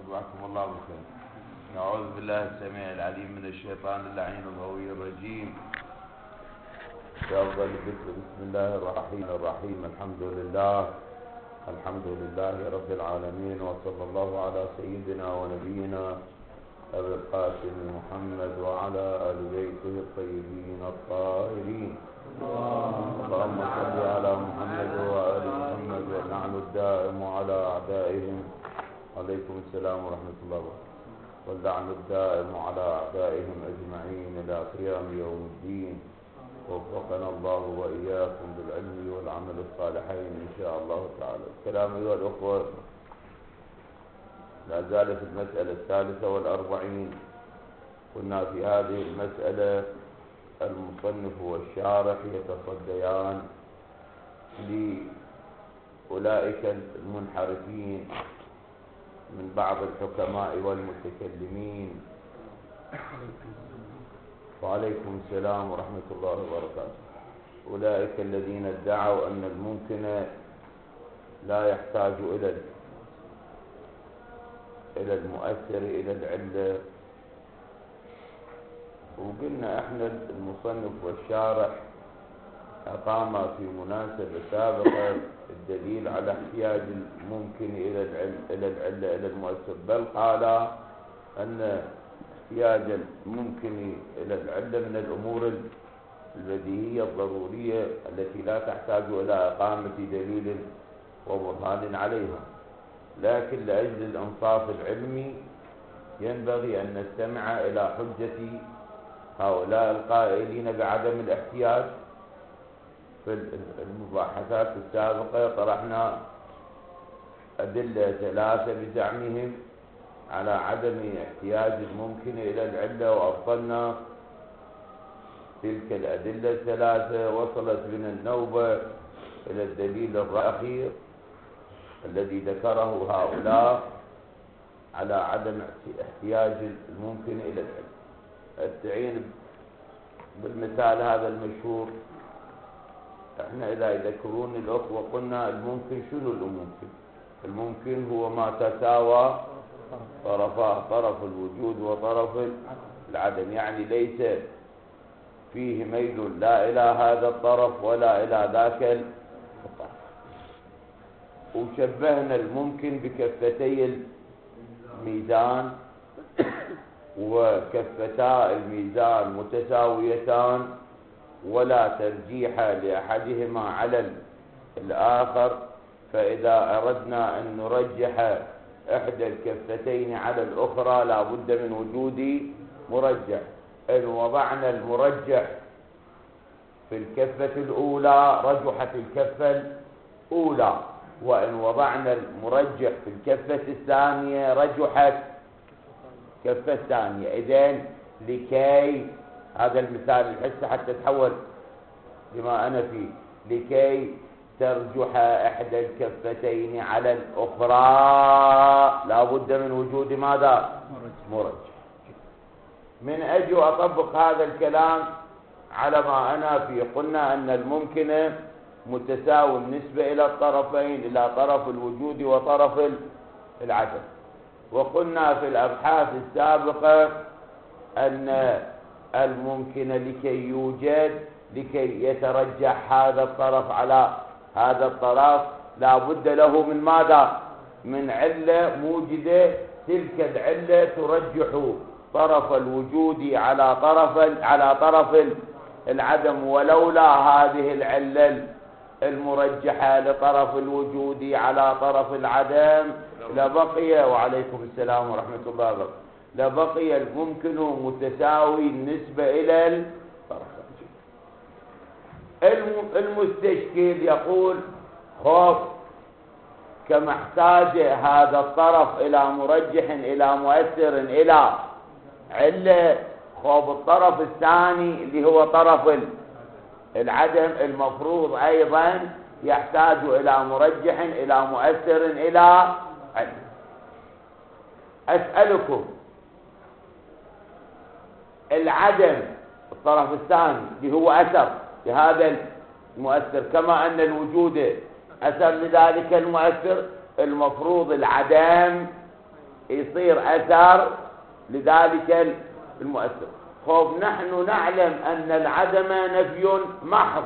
صبحكم الله بالخير. نعوذ بالله السميع العليم من الشيطان اللعين الغوي الرجيم. بأفضل الذكر بسم الله الرحمن الرحيم. الحمد لله رب العالمين، وصلى الله على سيدنا ونبينا أبي القاسم محمد وعلى آل بيته الطيبين الطاهرين. اللهم صل على محمد وآل محمد واللعن الدائم على أعدائهم. عليكم السلام ورحمة الله وبركاته. واللعن الدائم على أعدائهم أجمعين إلى قيام يوم الدين. وفقنا الله وإياكم بالعلم والعمل الصالحين إن شاء الله تعالى. الكلام أيها الأخوة، لا زال في المسألة 43. كنا في هذه المسألة المصنف والشارح يتصديان لأولئك المنحرفين من بعض الحكماء والمتكلمين. وعليكم السلام ورحمة الله وبركاته. أولئك الذين ادعوا أن الممكن لا يحتاج إلى المؤثر، إلى العلة. وقلنا احنا المصنف والشارح أقام في مناسبة سابقة الدليل على احتياج الممكن إلى العلة إلى المؤثر، بل قال أن احتياج الممكن إلى العلة من الأمور البديهية الضرورية التي لا تحتاج إلى إقامة دليل وبرهان عليها. لكن لأجل الإنصاف العلمي ينبغي أن نستمع إلى حجة هؤلاء القائلين بعدم الاحتياج. في المباحثات السابقة طرحنا أدلة 3 بزعمهم على عدم احتياج الممكن إلى العلة، وأبطلنا تلك الأدلة 3. وصلت بنا النوبة إلى الدليل الأخير الذي ذكره هؤلاء على عدم احتياج الممكن إلى العلة. استعين بالمثال هذا المشهور. احنا إذا يذكرون الأخوة قلنا الممكن شنو الممكن؟ الممكن هو ما تساوى طرفاه، طرف الوجود وطرف العدم، يعني ليس فيه ميل لا إلى هذا الطرف ولا إلى ذاك الطرف. وشبهنا الممكن بكفتي الميزان، وكفتا الميزان متساويتان ولا ترجيح لأحدهما على الآخر. فإذا أردنا أن نرجح إحدى الكفتين على الأخرى لا بد من وجود مرجح. إن وضعنا المرجح في الكفة الأولى رجحت الكفة الأولى، وإن وضعنا المرجح في الكفة الثانية رجحت الكفة الثانية. إذن لكي هذا المثال الحس حتى تحول لما أنا فيه، لكي ترجح إحدى الكفتين على الأخرى لا بد من وجود ماذا؟ مرجح. من أجل أطبق هذا الكلام على ما أنا فيه، قلنا أن الممكن متساوي بالنسبة إلى الطرفين، إلى طرف الوجود وطرف العدم. وقلنا في الأبحاث السابقة أن الممكن لكي يوجد، لكي يترجح هذا الطرف على هذا الطرف لا بد له من ماذا؟ من علة موجدة. تلك العلة ترجح طرف الوجود على طرف العدم، ولولا هذه العلة المرجحة لطرف الوجود على طرف العدم لبقي، وعليكم السلام ورحمة الله وبركاته، لبقي الممكن متساوي بالنسبة إلى الطرفين. المستشكل يقول خوف كما احتاج هذا الطرف إلى مرجح إلى مؤثر إلى علة، خوف الطرف الثاني اللي هو طرف العدم المفروض أيضا يحتاج إلى مرجح إلى مؤثر إلى علة. أسألكم، العدم الطرف الثاني اللي هو أثر لهذا المؤثر، كما أن الوجود أثر لذلك المؤثر، المفروض العدم يصير أثر لذلك المؤثر. خوف نحن نعلم أن العدم نفي محض،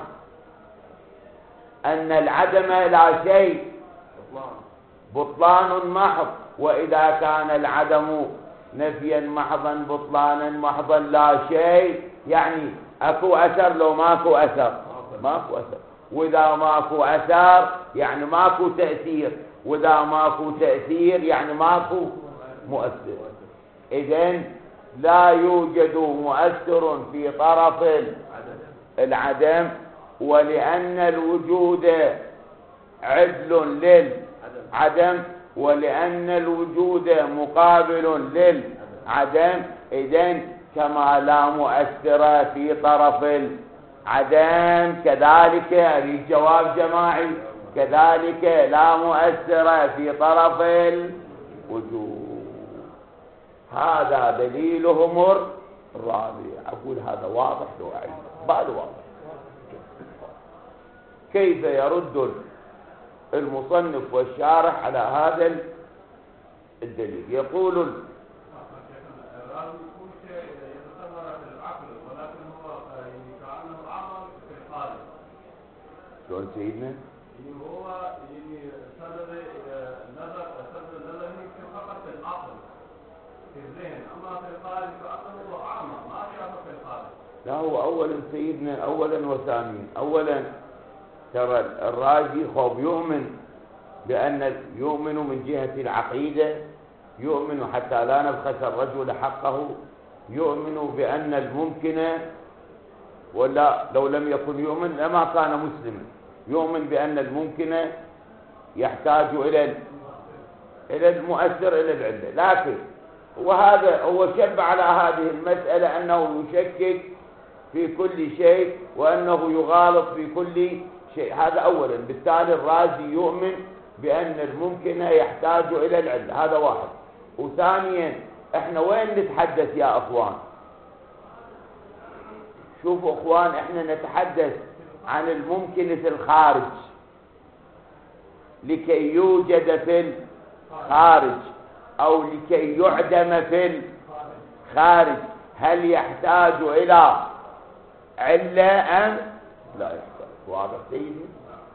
أن العدم لا شيء، بطلان محض. وإذا كان العدم نفيا محضا بطلانا محضا لا شيء، يعني أكو أثر لو ماكو أثر، ماكو أثر. وإذا ماكو أثر يعني ماكو تأثير، وإذا ماكو تأثير يعني ماكو مؤثر. إذن لا يوجد مؤثر في طرف العدم، ولأن الوجود عدل للعدم، ولأن الوجود مقابل للعدم، إذن كما لا مؤثر في طرف العدم كذلك الجواب جماعي، كذلك لا مؤثر في طرف الوجود. هذا دليلهم الرابع. أقول هذا واضح لو أعيد بعد واضح. كيف يرد المصنف والشارح على هذا الدليل؟ يقول شلون سيدنا؟ هو سبب النظر فقط في العقل في الذهن، اما في القالب فاصله هو اعمى ما شافه في القالب. لا، هو اولا سيدنا اولا وثانيا. اولا ترى الرازي خوف يؤمن من جهة العقيدة، يؤمن حتى لا نبخس الرجل حقه، يؤمن بأن الممكن، ولا لو لم يكن يؤمن لما كان مسلما، يؤمن بأن الممكن يحتاج إلى المؤثر إلى العلة. لكن وهذا هو شب على هذه المسألة أنه يشكك في كل شيء وأنه يغالط في كل شيء. هذا أولا. بالتالي الرازي يؤمن بأن الممكن يحتاج إلى العلة، هذا واحد. وثانيا احنا وين نتحدث يا أخوان؟ شوفوا أخوان، احنا نتحدث عن الممكن في الخارج لكي يوجد في الخارج أو لكي يعدم في الخارج. هل يحتاج إلى علة أم لا يحتاج؟ واضح سيدي؟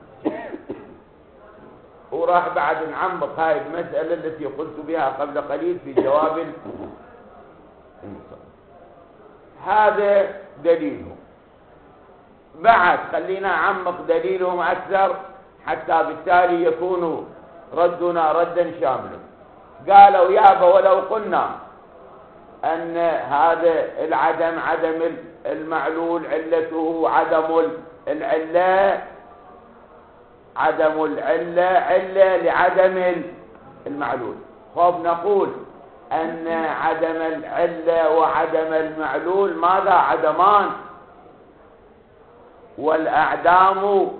وراح بعد نعمق هاي المسألة التي قلت بها قبل قليل في جواب المصنف. هذا دليلهم. بعد خلينا نعمق دليلهم أكثر حتى بالتالي يكون ردنا ردا شاملا. قالوا يابا ولو قلنا أن هذا العدم عدم المعلول علته عدم العلة، عدم العلة علة لعدم المعلول. خوف نقول أن عدم العلة وعدم المعلول ماذا؟ عدمان، والأعدام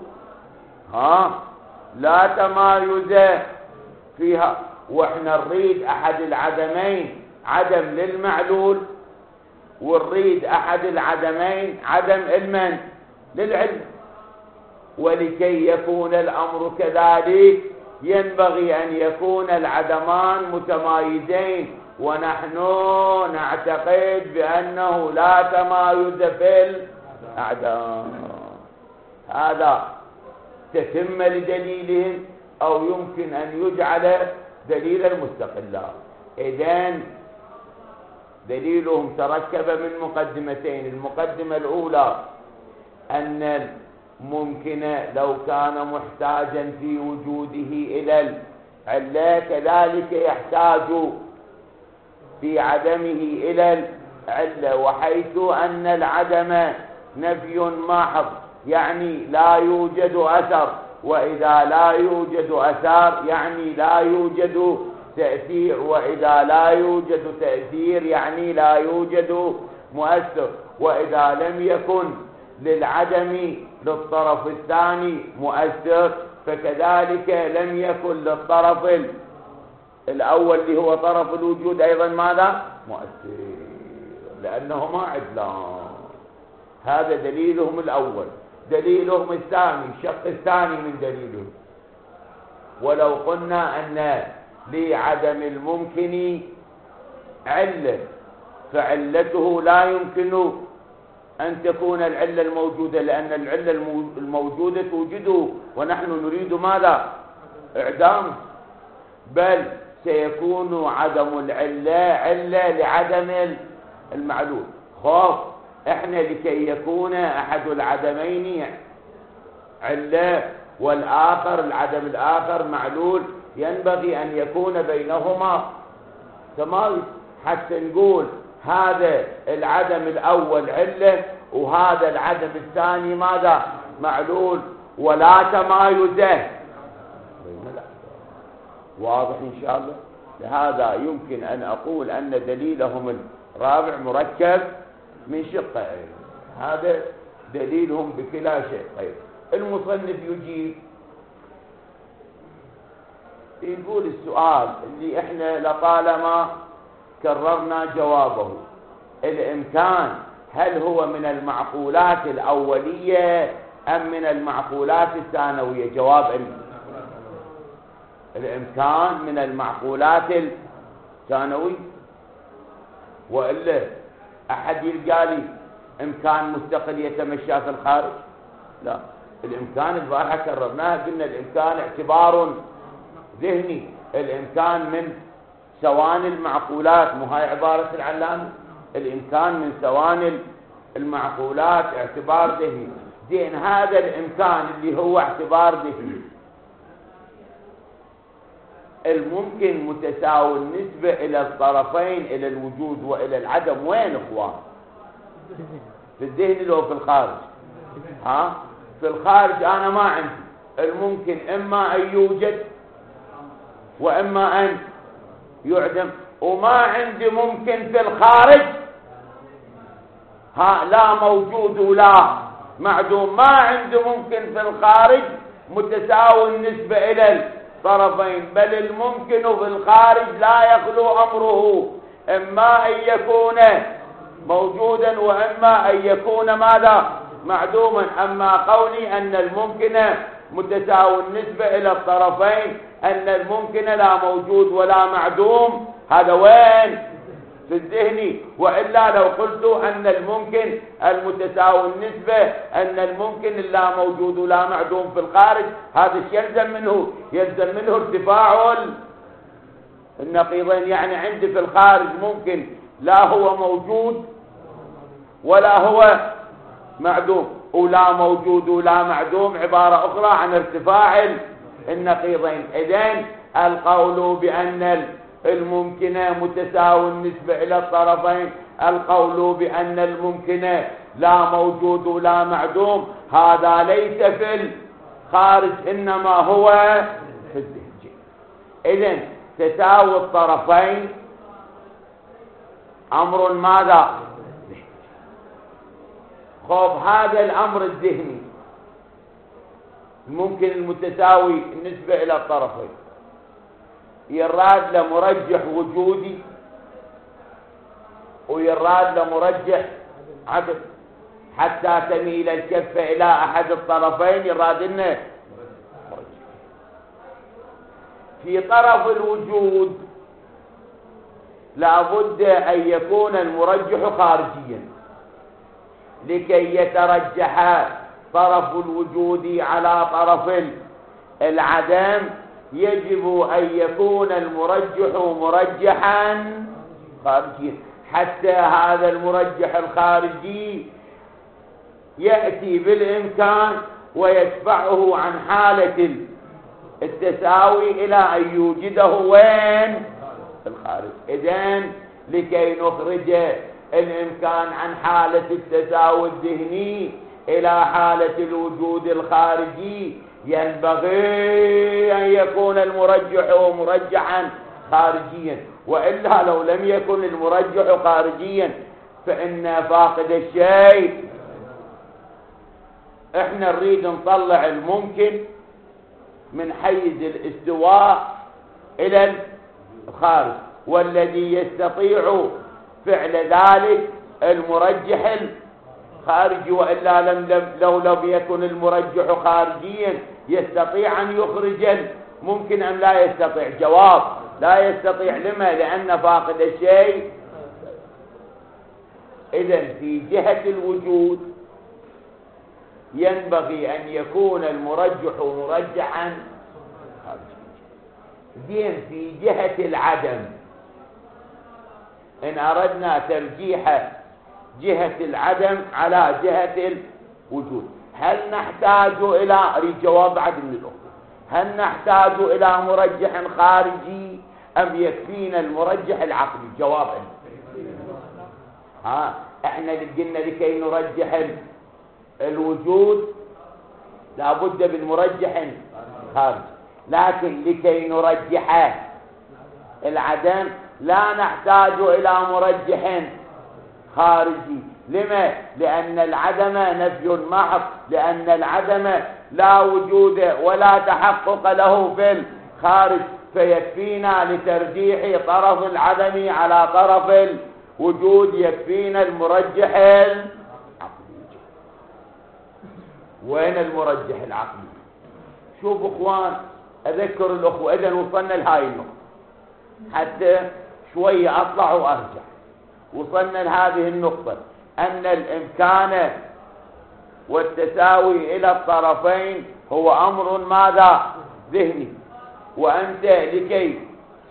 لا تمايز فيها. وإحنا نريد أحد العدمين عدم للمعلول، ونريد أحد العدمين عدم المن للعلم. ولكي يكون الأمر كذلك ينبغي أن يكون العدمان متمايزين، ونحن نعتقد بأنه لا تمايز في الأعدام. هذا تتم لدليلهم أو يمكن أن يجعل دليلا مستقلا. إذن دليلهم تركب من مقدمتين. المقدمة الأولى أن الممكن لو كان محتاجا في وجوده إلى العلة كذلك يحتاج في عدمه إلى العلة، وحيث أن العدم نفي محض يعني لا يوجد أثر، وإذا لا يوجد أثر يعني لا يوجد تأثير، وإذا لا يوجد تأثير يعني لا يوجد مؤثر، وإذا لم يكن للعدم للطرف الثاني مؤثر فكذلك لم يكن للطرف الأول اللي هو طرف الوجود أيضا ماذا؟ مؤثر، لأنهما عدلان. هذا دليلهم الأول. دليلهم الثاني، الشق الثاني من دليلهم، ولو قلنا أن لعدم الممكن علة، فعلته لا يمكن أن تكون العلة الموجودة، لأن العلة الموجودة توجده ونحن نريد ماذا؟ إعدامه، بل سيكون عدم العلة علة لعدم المعلول. خوف احنا لكي يكون أحد العدمين علة والآخر العدم الآخر معلول ينبغي أن يكون بينهما تمايز، حتى نقول هذا العدم الأول علة وهذا العدم الثاني ماذا؟ معلول، ولا تمايزه. واضح إن شاء الله؟ لهذا يمكن أن أقول أن دليلهم الرابع مركب من شقين، هذا دليلهم بكلا شقين. المصنف يجيب يقول السؤال اللي احنا لطالما كررنا جوابه، الإمكان هل هو من المعقولات الأولية أم من المعقولات الثانوية؟ جواب الإمكان من المعقولات الثانوية، وإلا أحد يلقى لي إمكان مستقل يتمشى في الخارج؟ لا، الإمكان البارحة كررناها، قلنا الإمكان اعتبار ذهني، الإمكان من ثواني المعقولات، مو هاي عبارة العلامة؟ الإمكان من ثواني المعقولات اعتبار ذهني. زين، هذا الإمكان اللي هو اعتبار ذهني الممكن متساوي النسبة إلى الطرفين، إلى الوجود وإلى العدم، وين إخوان؟ في الذهن لو في الخارج؟ في الخارج أنا ما عندي الممكن إما أن يوجد وإما أن يعدم، وما عندي ممكن في الخارج لا موجود ولا معدوم، ما عندي ممكن في الخارج متساوي النسبة إلى الطرفين، بل الممكن في الخارج لا يخلو أمره إما أن يكون موجودا وإما أن يكون ماذا؟ معدوما. أما قولي أن الممكن متساوي النسبة إلى الطرفين، أن الممكن لا موجود ولا معدوم، هذا وين؟ في الذهن. وإلا لو قلت أن الممكن المتساوي النسبة، أن الممكن لا موجود ولا معدوم في الخارج، هذا يلزم منه؟ يلزم منه ارتفاع النقيضين. يعني عندي في الخارج ممكن لا هو موجود ولا هو معدوم، ولا موجود ولا معدوم عبارة أخرى عن ارتفاع النقيضين. إذن القول بأن الممكن متساوي النسبة إلى الطرفين، القول بأن الممكن لا موجود ولا معدوم، هذا ليس في الخارج إنما هو في الذهن. إذن تساوي الطرفين أمر ماذا؟ خوف هذا الأمر الذهني ممكن المتساوي النسبة إلى الطرفين يراد لمرجح وجودي ويراد لمرجح عدم، حتى تميل الكفة إلى أحد الطرفين يراد إنه في طرف الوجود لابد أن يكون المرجح خارجيا لكي يترجح طرف الوجود على طرف العدم. يجب أن يكون المرجح مرجحا خارجيا، حتى هذا المرجح الخارجي يأتي بالإمكان ويدفعه عن حالة التساوي إلى أن يوجده وين؟ في الخارج. إذن لكي نخرج الإمكان عن حالة التساوي الذهني إلى حالة الوجود الخارجي ينبغي أن يكون المرجح مرجحا خارجيا، وإلا لو لم يكن المرجح خارجيا فإن فاقد الشيء. احنا نريد نطلع الممكن من حيز الاستواء إلى الخارج، والذي يستطيع فعل ذلك المرجح الخارجي، وإلا لو لم يكن المرجح خارجيا يستطيع أن يخرج ممكن أم لا يستطيع؟ جواب لا يستطيع. لما؟ لأن فاقد الشيء. إذن في جهة الوجود ينبغي أن يكون المرجح مرجحا زين. في جهة العدم إن أردنا ترجيح جهة العدم على جهة الوجود، هل نحتاج إلى جواب عدم للأخرى؟ هل نحتاج إلى مرجح خارجي أم يكفينا المرجح العقلي؟ جواب احنا قلنا لكي نرجح الوجود لابد بالمرجح خارجي، لكن لكي نرجح العدم لا نحتاج إلى مرجح خارجي. لما؟ لأن العدم نفي محض، لأن العدم لا وجود ولا تحقق له في الخارج، فيكفينا لترجيح طرف العدم على طرف الوجود يكفينا المرجح العقلي. وين المرجح العقلي؟ شوف اخوان، اذكر الاخوه اذا وصلنا لهاي النقطه حتى شويه اطلع وارجع. وصلنا لهذه النقطه ان الامكان والتساوي الى الطرفين هو امر ماذا؟ ذهني. وانت لكي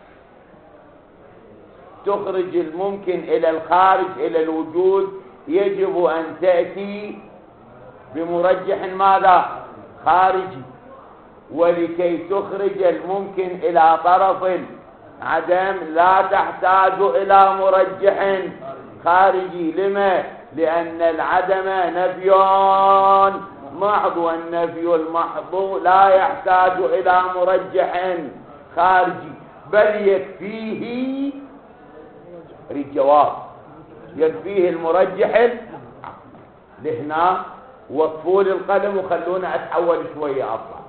تخرج الممكن الى الخارج الى الوجود يجب ان تاتي بمرجح ماذا؟ خارجي. ولكي تخرج الممكن الى طرف العدم لا تحتاج الى مرجح خارجي. لما؟ لان العدم نفي محض، والنفي المحض لا يحتاج الى مرجح خارجي، بل يكفيه الجواب، يكفيه المرجح لهنا. وقفوا لي القلم وخلونا اتحول شويه اطلع.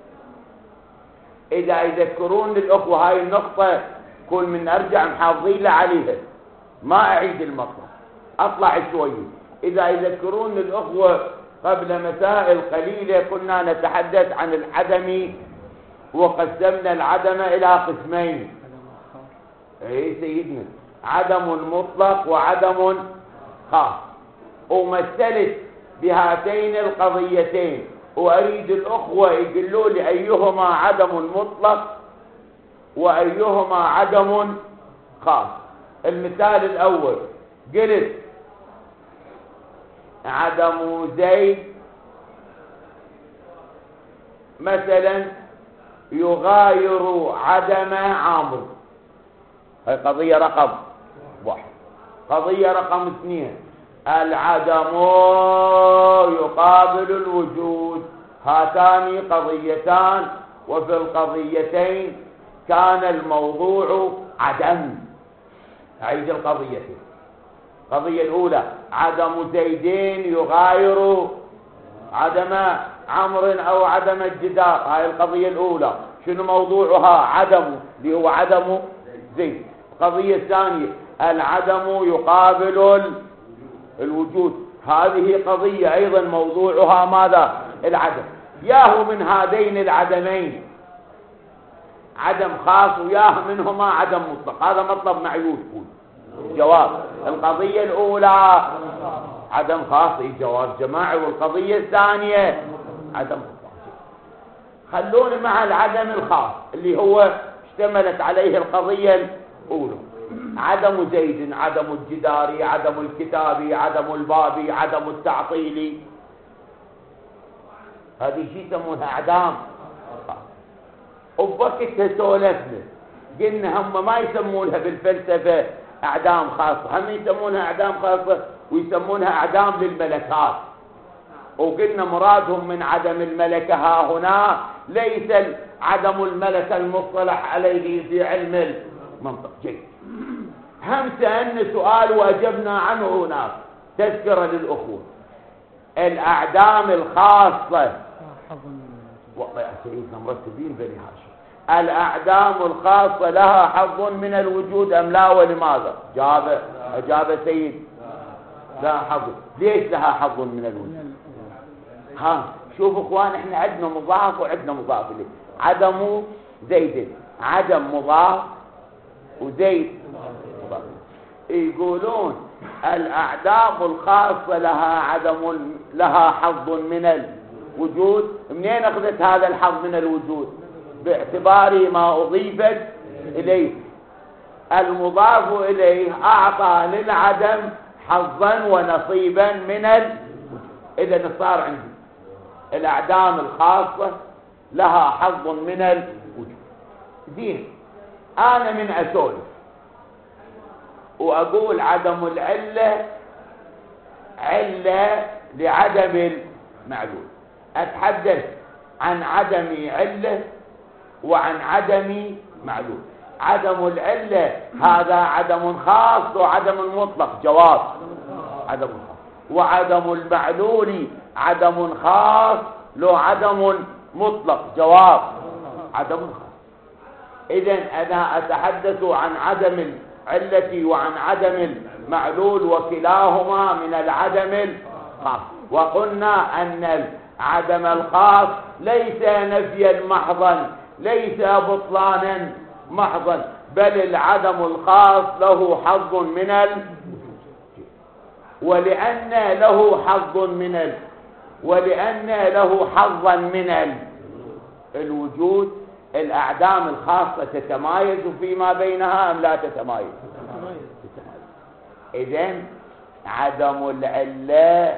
اذا يذكرون الاخوه هاي النقطه كل من ارجع محافظين عليها، ما اعيد المطلب، اطلع شويه. اذا يذكرون الاخوه قبل مسائل قليله كنا نتحدث عن العدم وقسمنا العدم الى قسمين. اي سيدنا، عدم مطلق وعدم خاص، ومثلت بهاتين القضيتين، واريد الاخوه يقولوا لي ايهما عدم مطلق وايهما عدم خاص. المثال الاول قلت عدم زيد مثلا يغاير عدم عمرو، هاي قضيه رقم واحد. قضيه رقم اثنين العدم يقابل الوجود، هاتان قضيتان، وفي القضيتين كان الموضوع عدم. أعيد القضيتين. القضية الأولى عدم زيدين يغاير عدم عمرو أو عدم الجدار، هاي القضية الأولى. شنو موضوعها؟ عدم، اللي هو عدم زيد. القضية الثانية العدم يقابل الوجود، هذه قضية أيضا موضوعها ماذا؟ العدم. ياهو من هذين العدمين عدم خاص وياه منهما عدم مطلق، هذا مطلب معيوش. جواب القضية الأولى عدم خاص، جواب جماعي. والقضية الثانية عدم مطلق. خلوني مع العدم الخاص اللي هو اشتملت عليه القضية الأولى. عدم زيد، عدم الجدار، عدم الكتاب، عدم الباب، عدم التعطيل، هذه شيء يسمونها اعدام. وبوقتها سولفنا قلنا هم ما يسمونها بالفلسفه اعدام خاصه، هم يسمونها اعدام خاصه ويسمونها اعدام للملكات. وقلنا مرادهم من عدم الملكه ها هنا ليس عدم الملكه المصطلح عليه في علم المنطق. جيد. هم سألنا سؤال وأجبنا عنه هناك، تذكرة للأخوة. الأعدام الخاصة، والله يا سيدنا مرتبين بني هاشم، الأعدام الخاصة لها حظ من الوجود أم لا؟ ولماذا؟ أجاب سيد لا حظ. ليش لها حظ من الوجود؟ شوفوا اخوان، احنا عندنا مضاف وعندنا مضاف إليه. عدم زيد عدم مضاف وزيد مضاف. يقولون الأعدام الخاصة لها حظ من الوجود. منين أخذت هذا الحظ من الوجود؟ باعتبار ما أضيفت إليه. المضاف إليه أعطى للعدم حظا ونصيبا من إذا صار عندي الأعدام الخاصة لها حظ من الوجود. زين، أنا من أسولف وأقول عدم العلة علة لعدم المعلول، أتحدث عن عدم علة وعن عدم معلول. عدم العلة هذا عدم خاص وعدم مطلق، جواب عدم خاص. وعدم المعلول عدم خاص له عدم مطلق، جواب عدم خاص. إذن أنا أتحدث عن عدم العلة وعن عدم المعلول، وكلاهما من العدم الخاص. وقلنا أن العدم الخاص ليس نفيا محضا، ليس بطلانا محضا، بل العدم الخاص له حظ من ولأن له حظا من الوجود، الأعدام الخاصة تتمايز فيما بينها أم لا تتمايز؟ إذن عدم العلة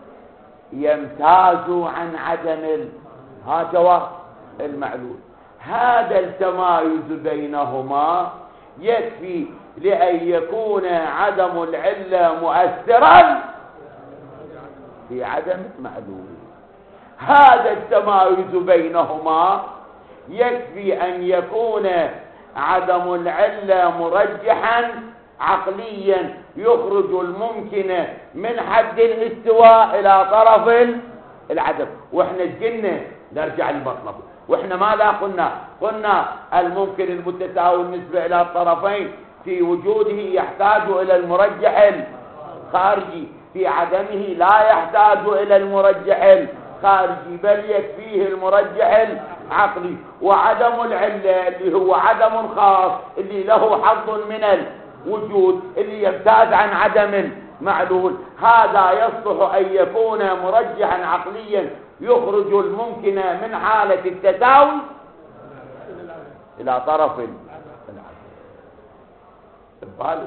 يمتاز عن عدم جواب المعلول. هذا التمايز بينهما يكفي لأن يكون عدم العلة مؤثرا في عدم المعلول. هذا التمايز بينهما يكفي أن يكون عدم العلة مرجحا عقليا يخرج الممكن من حد الاستواء إلى طرف العدم. وإحنا قلنا نرجع للمطلب، وإحنا ماذا قلنا الممكن المتساوي بالنسبة إلى الطرفين في وجوده يحتاج إلى المرجح الخارجي، في عدمه لا يحتاج إلى المرجح الخارجي بل يكفيه المرجح العقلي. وعدم العلة اللي هو عدم خاص اللي له حظ من الوجود اللي يمتاز عن عدم المعلول، هذا يصلح أن يكون مرجحا عقليا يخرج الممكن من حالة التساوي إلى طرف العدم.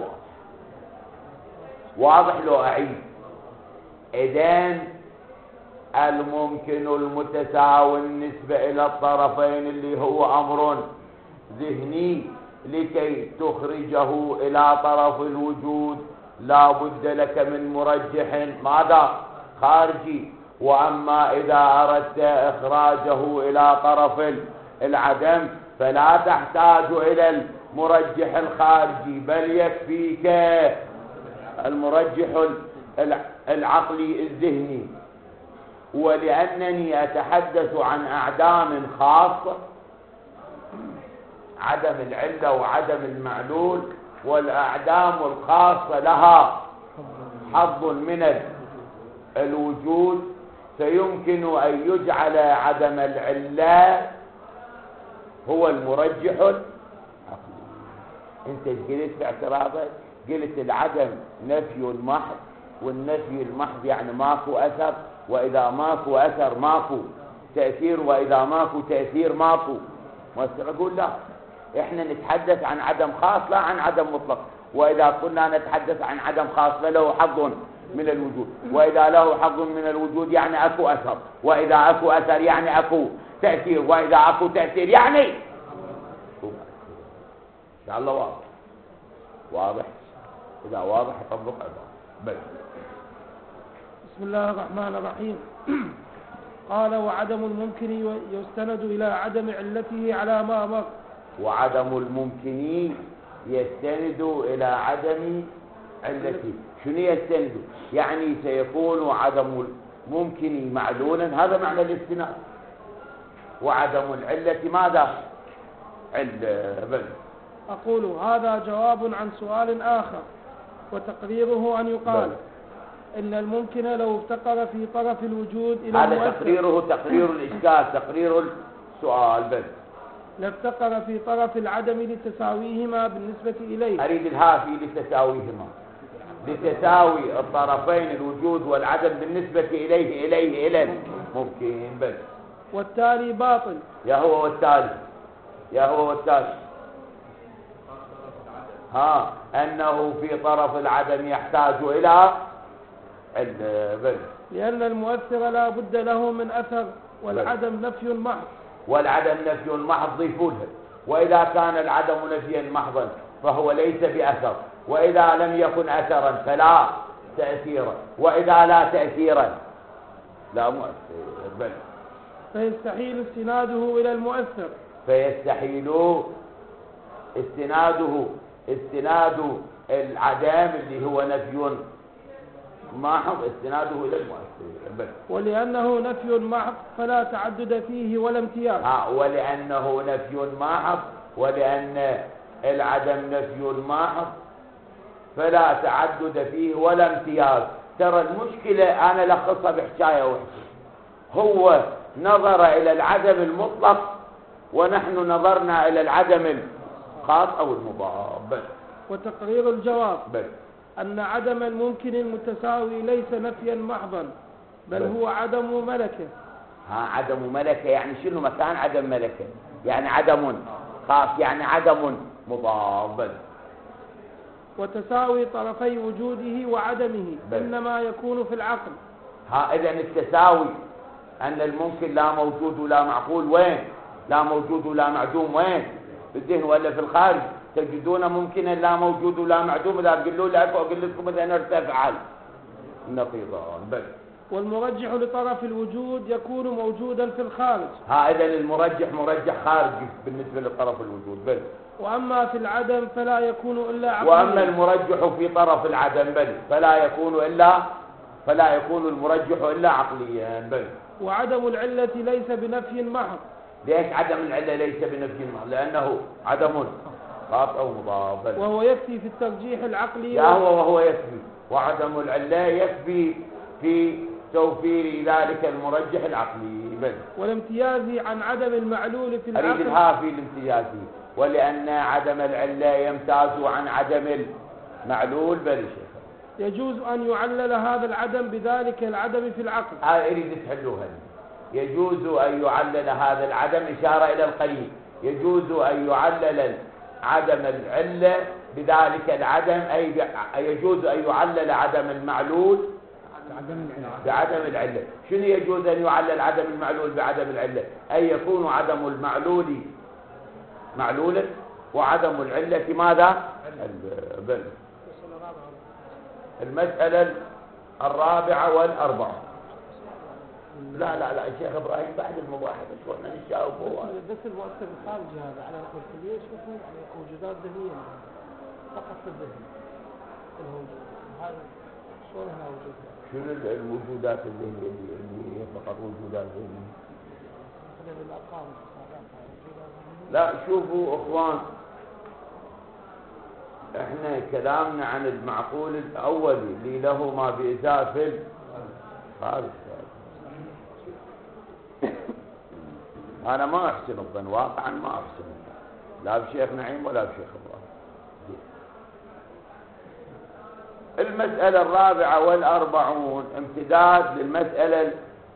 واضح لو أعيد. إذن الممكن المتساوي بالنسبة إلى الطرفين اللي هو أمر ذهني، لكي تخرجه إلى طرف الوجود لا بد لك من مرجح ماذا؟ خارجي. وأما إذا أردت إخراجه إلى طرف العدم فلا تحتاج إلى المرجح الخارجي بل يكفيك المرجح العقلي الذهني. ولأنني أتحدث عن أعدام خاصة، عدم العلة وعدم المعلول، والأعدام الخاصة لها حظ من الوجود، فيمكن أن يجعل عدم العلة هو المرجح العقلي. انت قلت في اعتراضك، قلت العدم نفي محض، والنفي المحض يعني ماكو أثر، وإذا ماكو أثر ماكو تأثير، وإذا ماكو تأثير ماكو مؤثر. أقول لا، إحنا نتحدث عن عدم خاص لا عن عدم مطلق. وإذا كنا نتحدث عن عدم خاص فله حظ من الوجود، وإذا له حظ من الوجود يعني أكو أثر، وإذا أكو أثر يعني أكو تأثير، وإذا أكو تأثير يعني إن شاء الله واضح. إذا واضح طبق بس. بسم الله الرحمن الرحيم. قال وعدم الممكن يستند إلى عدم علته على ما مر. وعدم الممكن يستند إلى عدم علته. شنو يستند؟ يعني سيكون عدم الممكن معلولا، هذا معنى الاستناد. وعدم العلة ماذا؟ علة. أقول هذا جواب عن سؤال آخر، وتقريره أن يقال إن الممكن لو افتقر في طرف الوجود إلى هذا تقريره تقرير الإشكال، تقرير السؤال. لافتقر في طرف العدم لتساويهما بالنسبة إليه. أريد الهافي لتساويهما، لتساوي الطرفين الوجود والعدم بالنسبة إليه إلى ممكن بس. والتالي باطل. يا هو والتالي أنه في طرف العدم يحتاج إلى بل، لأن المؤثر لا بد له من أثر والعدم نفي محض. والعدم نفي محض ضيفوها. وإذا كان العدم نفيا محضا فهو ليس بأثر، وإذا لم يكن أثرا فلا تأثير، وإذا لا تأثيرا لا مؤثر بل. فيستحيل استناده إلى المؤثر. فيستحيل استناد العدم اللي هو نفي محض استناده إلى المؤثر بل. ولأنه نفي محض فلا تعدد فيه ولا امتياز. ولأنه نفي محض، ولأن العدم نفي محض فلا تعدد فيه ولا امتياز. ترى المشكلة أنا لخصها بحكاية واحدة، هو نظر إلى العدم المطلق ونحن نظرنا إلى العدم الخاص أو المضاد بل. وتقرير الجواب بل أن عدم الممكن المتساوي ليس نفيا محضا بل هو عدم ملكة. عدم ملكة يعني شنو مكان عدم ملكة؟ يعني عدم خاص، يعني عدم مضاد. وتساوي طرفي وجوده وعدمه إنما يكون في العقل. إذن التساوي أن الممكن لا موجود ولا معقول وين؟ لا موجود ولا معدوم وين؟ بالذهن ولا في الخارج؟ تجدون ممكنا لا موجود ولا معدوم، إذا تقولوا لي أكو أقول لكم إذا نرتفع النقيضان بل. والمرجح لطرف الوجود يكون موجودا في الخارج. إذن المرجح مرجح خارجي بالنسبة لطرف الوجود بل. وأما في العدم فلا يكون إلا عقليا. وأما المرجح في طرف العدم بل فلا يكون المرجح إلا عقليا بل. وعدم العلة ليس بنفي محض. ليش عدم العلة ليس بنفي محض؟ لأنه عدم خاص أو مضاف بل. وهو يكفي في الترجيح العقلي. وهو يكفي، وعدم العلة يكفي في توفير ذلك المرجح العقلي بل. والامتياز عن عدم المعلول في العقل. أريد الهافي الامتياز، ولأن عدم العلة يمتاز عن عدم المعلول بل شيخ. يجوز أن يعلل هذا العدم بذلك العدم في العقل. أريد تحلوها. يجوز أن يعلل هذا العدم إشارة إلى القريب، يجوز أن يعلل عدم العلة بذلك العدم، أي يجوز أن يعلل عدم المعلول بعدم العلة. شنو يجوز أن يعلل عدم المعلول بعدم العلة؟ أي يكون عدم المعلول معلولا وعدم العلة ماذا؟ بل. المسألة 44. لا الشيخ إبراهيم بعد المباحثة شو احنا نشاوفه. بس المؤثر الخارجي هذا على الكلية شوفوا يعني وجودات ذهنية فقط في الذهن. هذا شلون هنا وجود؟ شنو الوجودات الذهنية اللي هي فقط وجودات ذهنية؟ الأرقام. لا شوفوا اخوان، احنا كلامنا عن المعقول الاولي اللي له ما بإزاء في الخارج. انا ما احسن الظن، واقعا ما احسن الظن لا بشيخ نعيم ولا بشيخ ابراهيم. المسألة 44 امتداد للمسألة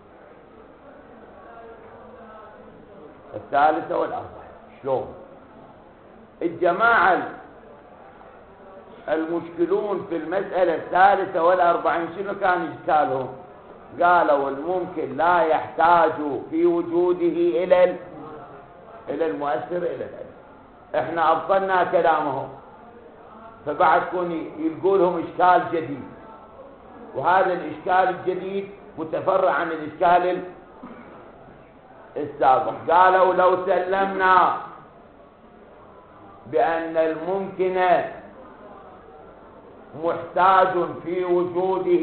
43. شلون الجماعة المشكلون في المسألة 43 شنو كان إشكالهم؟ قالوا الممكن لا يحتاج في وجوده إلى المؤثر إلى العلم. احنا أبطلنا كلامهم، فبعد كون يلقوا إشكال جديد، وهذا الإشكال الجديد متفرع عن الإشكال السابق. قالوا لو سلمنا بأن الممكن محتاج في وجوده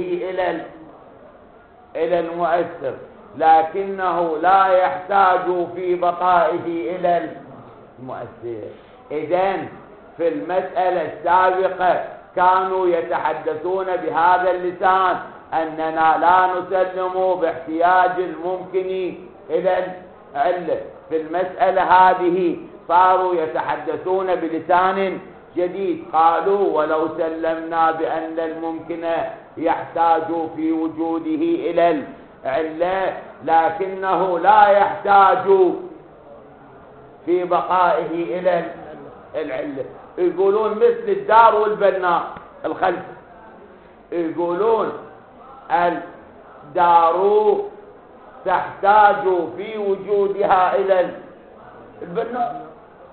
إلى المؤثر لكنه لا يحتاج في بقائه إلى المؤثر، إذن في المسألة السابقة كانوا يتحدثون بهذا اللسان أننا لا نسلم باحتياج الممكن إلى علة. في المسألة هذه صاروا يتحدثون بلسان جديد، قالوا ولو سلمنا بأن الممكن يحتاج في وجوده إلى العلة لكنه لا يحتاج في بقائه إلى العلة. يقولون مثل الدار والبناء الخلف، يقولون الدار تحتاج في وجودها إلى البناء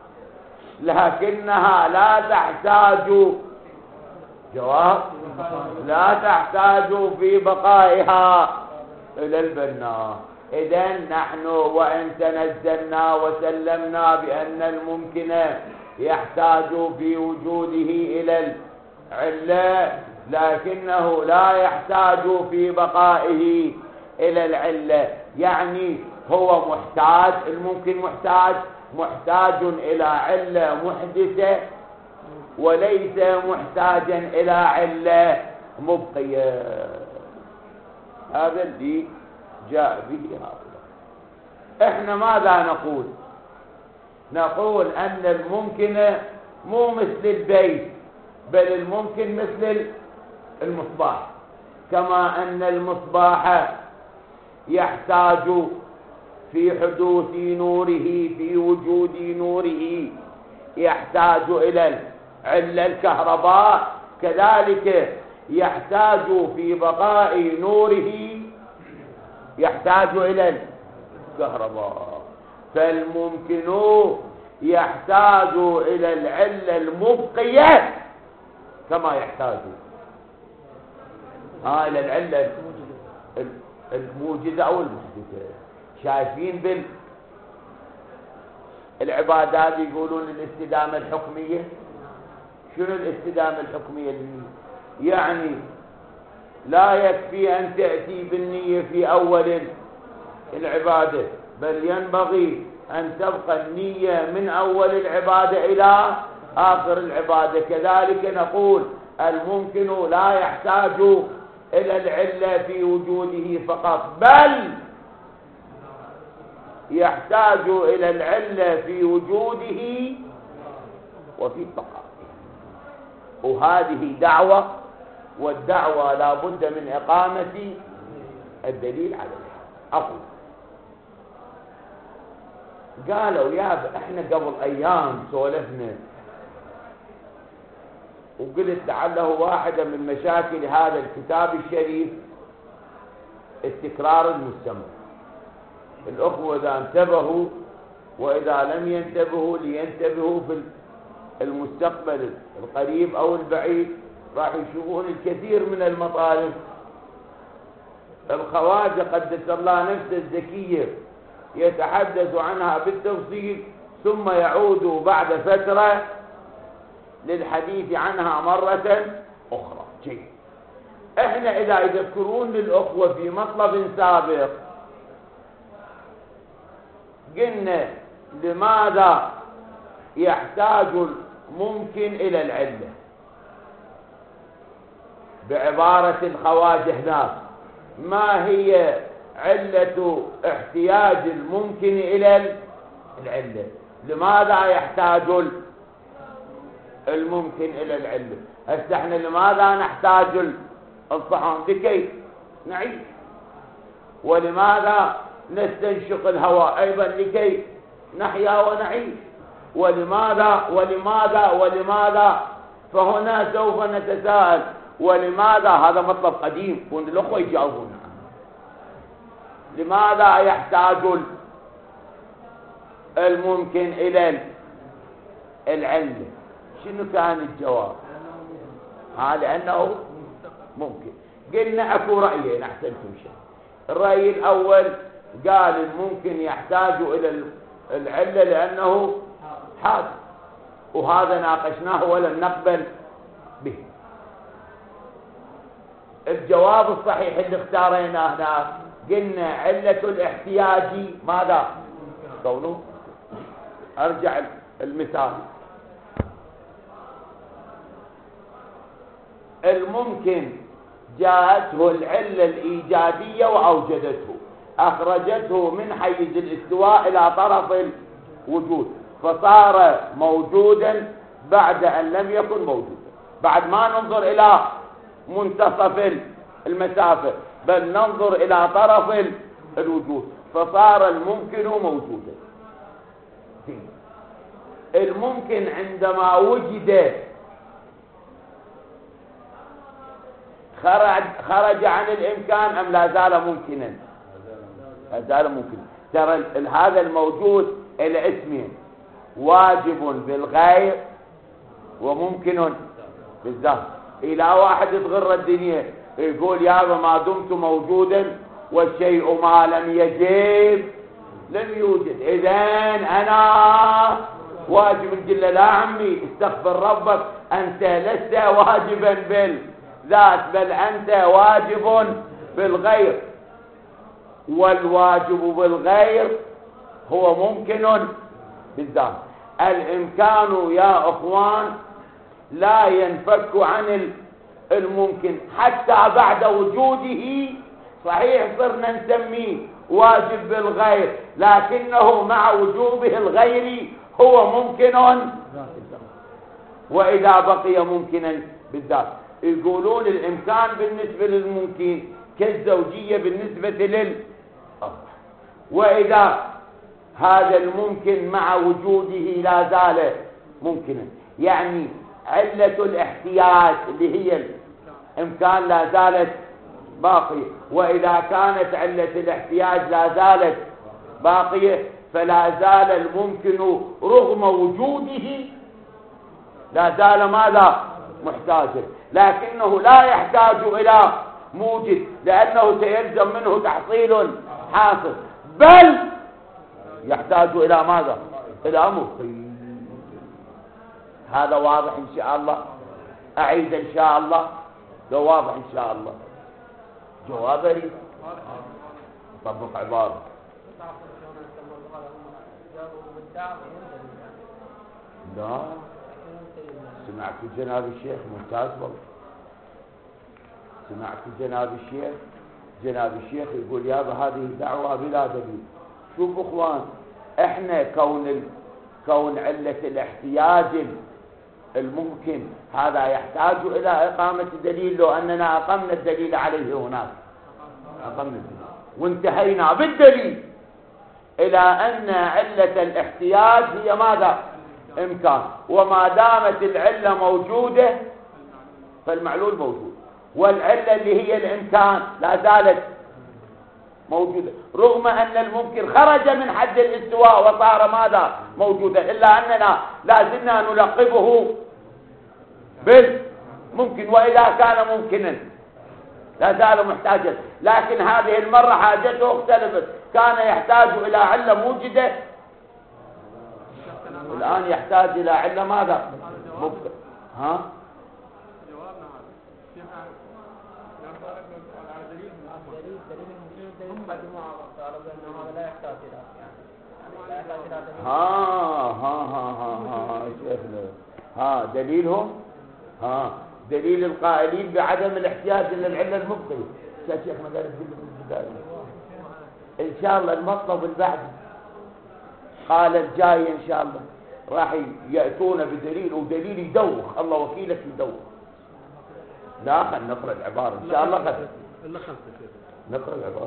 لكنها لا تحتاج، جواب، لا تحتاج في بقائها إلى البناء. إذن نحن وإن تنزلنا وسلمنا بأن الممكن يحتاج في وجوده إلى العلة لكنه لا يحتاج في بقائه إلى العلة، يعني هو محتاج، الممكن محتاج إلى علة محدثة وليس محتاجا إلى علة مبقية. هذا اللي جاء به هؤلاء. احنا ماذا نقول؟ نقول أن الممكن مو مثل البيت، بل الممكن مثل المصباح، كما أن المصباح يحتاج في حدوث نوره، في وجود نوره يحتاج إلى العلة الكهرباء، كذلك يحتاج في بقاء نوره يحتاج إلى الكهرباء. فالممكن يحتاج إلى العلة المبقية كما يحتاج إلى العلة الموجزة أو المحدثة. شايفين بالعبادات يقولون الاستدامة الحكمية. شنو الاستدامة الحكمية؟ يعني لا يكفي أن تأتي بالنية في أول العبادة، بل ينبغي أن تبقى النية من أول العبادة إلى آخر العبادة. كذلك نقول الممكن لا يحتاج إلى العلة في وجوده فقط، بل يحتاج إلى العلة في وجوده وفي بقائه. وهذه دعوة، والدعوة لا بد من إقامة الدليل عليها. أقول قالوا يا احنا قبل أيام سولفنا وقلت لعله واحدة من مشاكل هذا الكتاب الشريف التكرار المستمر. الأخوة إذا انتبهوا وإذا لم ينتبهوا لينتبهوا في المستقبل القريب أو البعيد راح يشوفون الكثير من المطالب. الخواجة قدس الله نفسه الزكية يتحدث عنها بالتفصيل ثم يعود بعد فترة للحديث عنها مرة أخرى. جيد. احنا إذا يذكرون للأخوة في مطلب سابق قلنا لماذا يحتاج الممكن إلى العلة بعبارة الخواجة هناك. ما هي علة احتياج الممكن إلى العلة؟ لماذا يحتاج الممكن إلى العلة؟ هسه احنا لماذا نحتاج الطعام؟ لكي نعيش. ولماذا نستنشق الهواء؟ أيضا لكي نحيا ونعيش. ولماذا فهنا سوف نتساءل ولماذا. هذا مطلب قديم كون الأخوة يجاوبون. لماذا يحتاج الممكن إلى العلة؟ شنو كان الجواب؟ لأنه ممكن. قلنا أكو رأيين أحسنتم شيء. الرأي الأول قال الممكن يحتاج إلى العلة لأنه حادث، وهذا ناقشناه ولم نقبل به. الجواب الصحيح اللي اختاريناه هنا قلنا علة الاحتياج ماذا؟ قولوا أرجع المثال. الممكن جاءته العلة الإيجابية وأوجدته. أخرجته من حيز الاستواء إلى طرف الوجود، فصار موجودا بعد أن لم يكن موجودا، بعد ما ننظر إلى منتصف المسافة بل ننظر إلى طرف الوجود، فصار الممكن موجودا. الممكن عندما وجد خرج عن الإمكان أم لا زال ممكنا؟ لا زال ممكنا. ترى هذا الموجود الاسمين، واجب بالغير وممكن بالذات. إلى واحد تغر الدنيا يقول يابا ما دمت موجودا والشيء ما لم يجب لم يوجد، إذن أنا واجب. الجلة لا عمي، استغفر ربك، أنت لست واجبا بالذات بل أنت واجب بالغير، والواجب بالغير هو ممكن بالذات. الإمكان يا أخوان لا ينفك عن الممكن حتى بعد وجوده. صحيح صرنا نسميه واجب بالغير، لكنه مع وجوبه الغير هو ممكن، وإذا بقي ممكنا بالذات. يقولون الإمكان بالنسبة للممكن كالزوجية بالنسبة للأرض، وإذا هذا الممكن مع وجوده لا زال ممكنا، يعني علة الاحتياج اللي هي الإمكان لا زالت باقية، وإذا كانت علة الاحتياج لا زالت باقية فلا زال الممكن رغم وجوده لا زال ماذا؟ محتاجا، لكنه لا يحتاج إلى موجد لأنه سيلزم منه تحصيل حاصل، بل يحتاج إلى ماذا؟ إلى مفيد. هذا واضح إن شاء الله؟ أعيد إن شاء الله؟ لو واضح إن شاء الله جوابي طبق عبارة. لا سمعت جناب الشيخ ممتاز والله، سمعت جناب الشيخ يقول يابا هذه دعوة بلا دليل. شوف اخوان، احنا كون علة الاحتياج الممكن هذا يحتاج الى اقامة الدليل، لو اننا اقمنا الدليل عليه هناك اقمنا الدليل وانتهينا بالدليل الى ان علة الاحتياج هي ماذا؟ امكان، وما دامت العلة موجودة فالمعلول موجود، والعلة اللي هي الامكان لا زالت موجودة، رغم ان الممكن خرج من حد الاستواء وصار ماذا؟ موجودا، الا اننا لازلنا نلقبه بالممكن، واذا كان ممكنا لا زال محتاجا. لكن هذه المرة حاجته اختلفت، كان يحتاج الى علة موجدة، الآن يحتاج إلى علة ماذا؟ مبتدأ. ها؟ جوابنا ها دليلهم دليل القائلين بعدم الاحتياج إلى العلة المبطلة. شيخ ما قال إن شاء الله المطلب البعد قال الجاي إن شاء الله راح يأتون بدليل، ودليل يدوخ، الله وكيلك يدوخ. لا خل نقرأ العبارة إن شاء الله. نقرأ العبارة.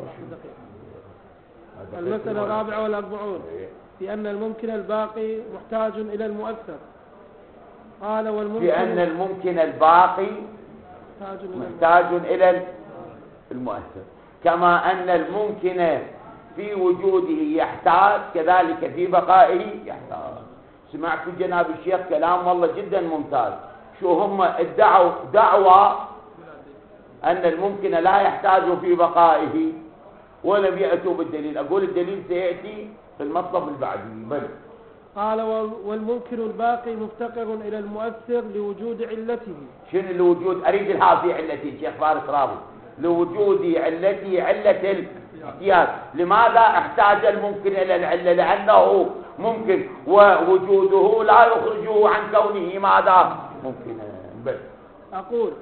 المسألة الرابعة والأربعون في أن الممكن الباقي محتاج إلى المؤثر. قال والممكن في أن الممكن الباقي محتاج إلى المؤثر، كما أن الممكن في وجوده يحتاج كذلك في بقائه يحتاج. سمعت جناب الشيخ كلام والله جدا ممتاز. شو هم ادعوا دعوة أن الممكن لا يحتاج في بقائه ولم يأتوا بالدليل. أقول الدليل سيأتي في المطلب البعدي. بل قال والممكن الباقي مفتقر إلى المؤثر لوجود علته. شنو لوجود؟ أريد الهافي علتي شيخ فارس رابط. لوجود علتي علة الاحتياج. لماذا احتاج الممكن إلى العلة؟ لأنه ممكن ووجوده لا يخرجه عن كونه ماذا؟ ممكن. بل أقول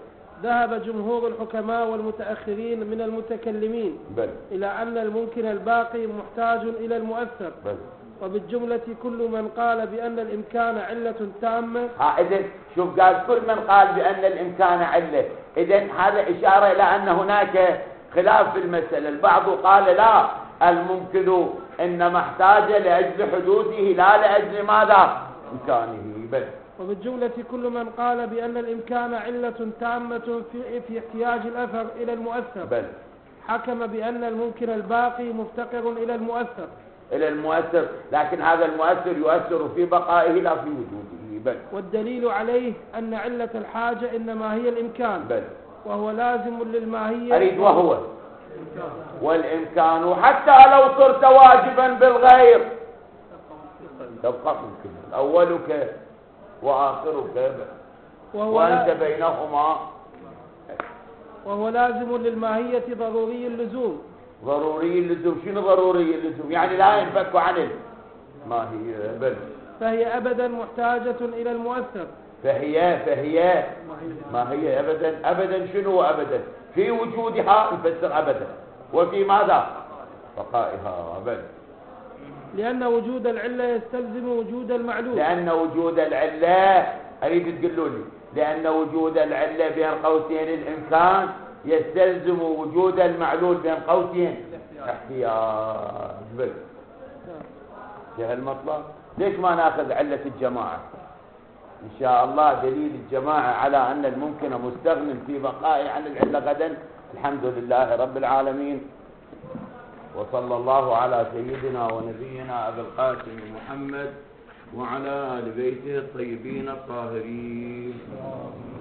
ذهب جمهور الحكماء والمتأخرين من المتكلمين بل إلى أن الممكن الباقي محتاج إلى المؤثر. بل وبالجملة كل من قال بأن الإمكان علة تامة. إذن شوف قال كل من قال بأن الإمكان علة، إذن هذا إشارة إلى أن هناك خلاف في المسألة. البعض قال لا، الممكن إنما احتاج لأجل حدوثه لا لأجل ماذا؟ إمكانه. بل وبالجملة كل من قال بأن الإمكان علة تامة في احتياج الأثر إلى المؤثر بل حكم بأن الممكن الباقي مفتقر إلى المؤثر. إلى المؤثر، لكن هذا المؤثر يؤثر في بقائه لا في وجوده. بل والدليل عليه أن علة الحاجة إنما هي الإمكان. بل وهو لازم للماهية. أريد وهو والإمكان حتى لو صرت واجبا بالغير تبقى ممكن أولك وآخرك وأنت بينهما. وهو لازم للماهية ضروري اللزوم. ضروري اللزوم. شنو ضروري اللزوم؟ يعني لا ينفك عن الماهية. بل فهي أبدا محتاجة إلى المؤثر. فهي ما هي أبدا شنو أبدا؟ في وجودها نفسر أبدا، وفي ماذا؟ بقائها. بل لأن وجود العلة يستلزم وجود المعلوم. لأن وجود العلة، أريد تقولوا لي لأن وجود العلة بين قوسين الإمكان يستلزم وجود المعلول بين قوسين احتياج. بل جهل المطلب. ليش ما ناخذ علة الجماعة؟ إن شاء الله دليل الجماعة على أن الممكن مستغن في بقائه عن العلة غدا. الحمد لله رب العالمين، وصلى الله على سيدنا ونبينا أبي القاسم محمد وعلى آل بيته الطيبين الطاهرين.